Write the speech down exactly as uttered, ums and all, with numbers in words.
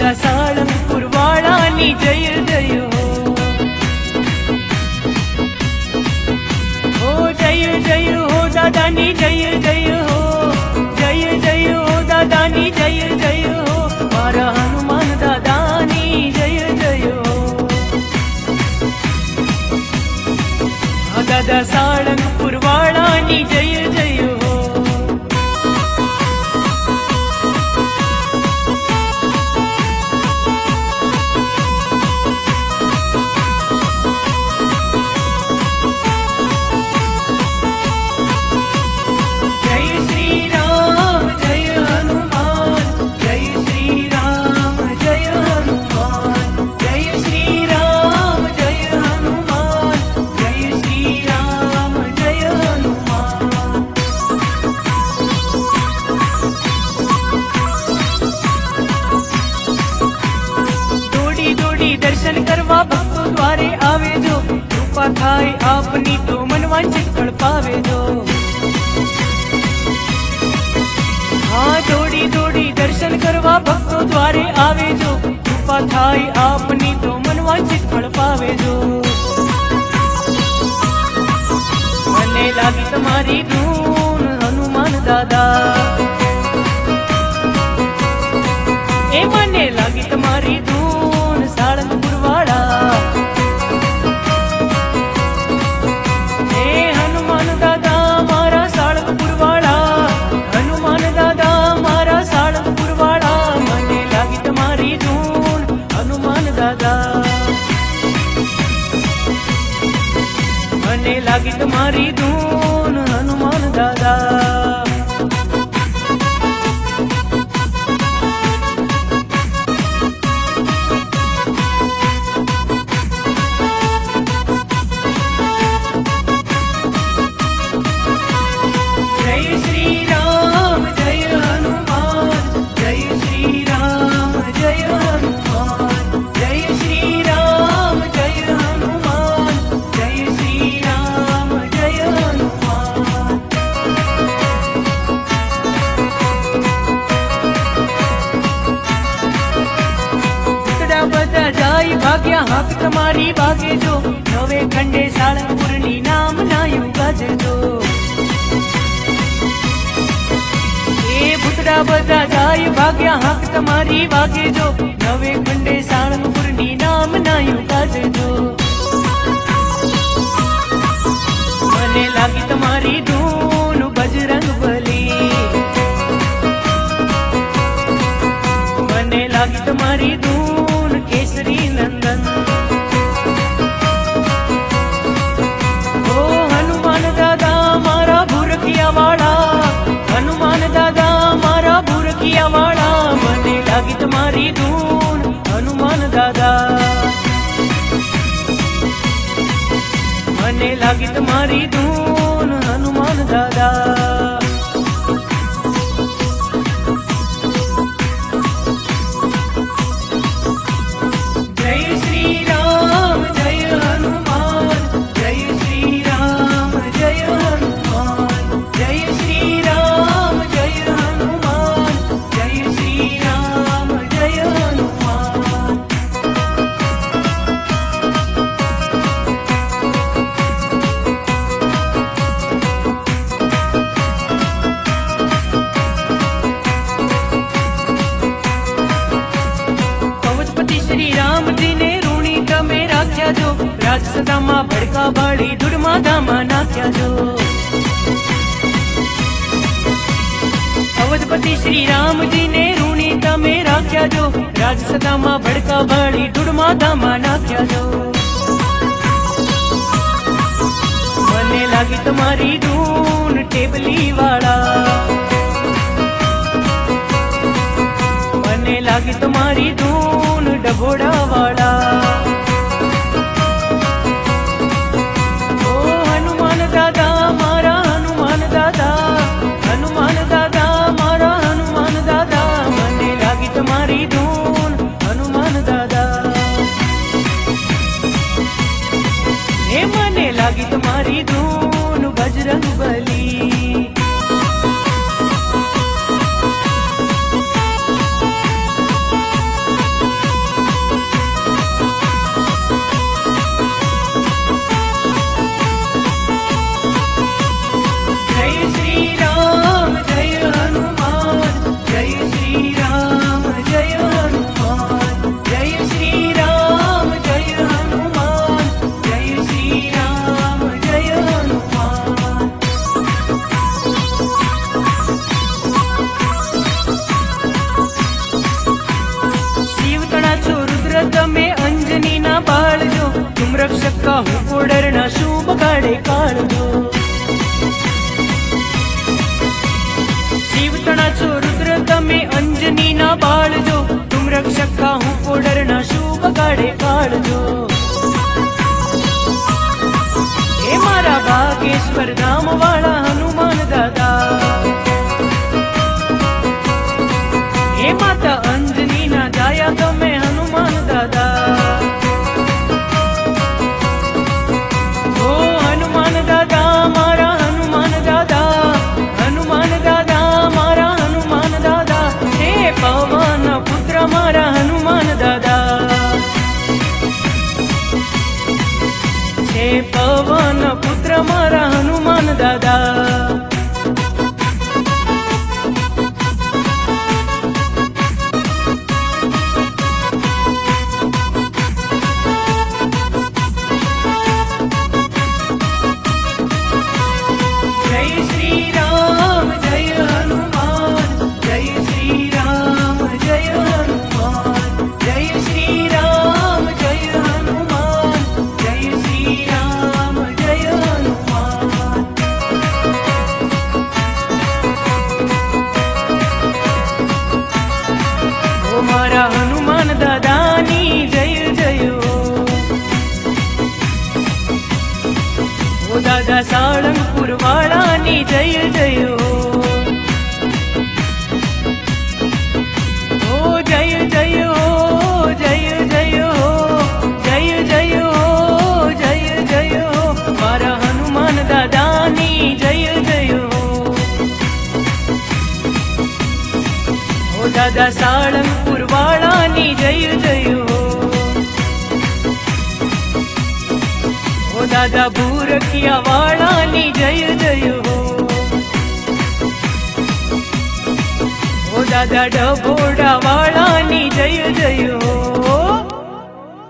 દાદા સાળંગપુર વાળાની જય જય હો જય જય હો દાદાની જય જય હો જય જય હો દાદાની જય જય હો મારા હનુમાન દાદાની જય જય હો દાદા સાળંગપુર વાળાની જય જય હો दर्शन करवा भक्तों द्वारे आवे जो कृपा थाय आपनी तो मन वांछित फल पावे जो हाँ दौड़ी दौड़ी दर्शन करवा भक्तों द्वारे आवे जो कृपा थाय आपनी तो मन वांछित फल पावे जो मने लागी तुम्हारी धून हनुमान दादा ए मने लागी तुम्हारी धून साळंगपुर वाला हे हनुमान दादा मारा साळंगपुर वाला हनुमान दादा मारा साळंगपुर वाला मने लागी तुम्हारी धून हनुमान दादा मने लागी तुम्हारी धून हनुमान दादा जाई भाग्या हाक तुम्हारी भागे जो नवे खंडे साळंगपुर नी नाम नायु गाजे जो ए भूतड़ा बदा जाई भाग्या हाक तुम्हारी भागे जो नवे खंडे साळंगपुर नी नाम नायु गाजे जो मने लागी तुम्हारी धून बजरंग बली मने लागी तुम्हारी धून केसरी नंदन ओ हनुमान दादा मारा भूरकिया वाला हनुमान दादा मारा भूरकिया वाला मने लागी तुम्हारी धून हनुमान दादा मने लागी तुम्हारी धून हनुमान दादा जो राज सदा मां भड़का बाड़ी दुड़मा दामा नाख्या जो अवधपति श्री राम जी ने रूणी तमे राख्या जो राज सदा मां भड़का बाड़ी दुड़मा दामा नाख्या जो मने लागी तुम्हारी धून टेबली वाला मने लागी तुम्हारी धून डबोड़ा वाला दादा मारा हनुमान दादा हनुमान दादा मारा हनुमान दादा मने लागी तुम्हारी धून हनुमान दादा हे मने लागी तुम्हारी धून बजरंग बली रक्षक का हूँ कोडरना शुभ काढे काळजो शिवतणाचो रुद्र तमे अंजनी ना बाळजो तुम रक्षक का हूँ कोडरना शुभ काढे काळजो हे मारा बागेश्वर धाम वाला हनुमान दादा हे माता अंजनी ना जाया तमे हनुमान दादा ओ हनुमान दादा मारा हनुमान दादा हनुमान दादा मारा हनुमान दादा हे पवन पुत्र मारा हनुमान दादा हे पवन पुत्र मारा हनुमान दादा मारा हनुमान दादानी जय जय ओ दादा साळंगपूर वाळानी जय जय ओ जय जय हो जय जय हो जय जय हो जय जय हो मारा हनुमान दादानी जय जय ओ दादा साळंगपूर वाळानी जय जय हो ओ दादा बुरकिया वाळानी जय जय हो ओ दादा डभोडा वाळानी जय जय हो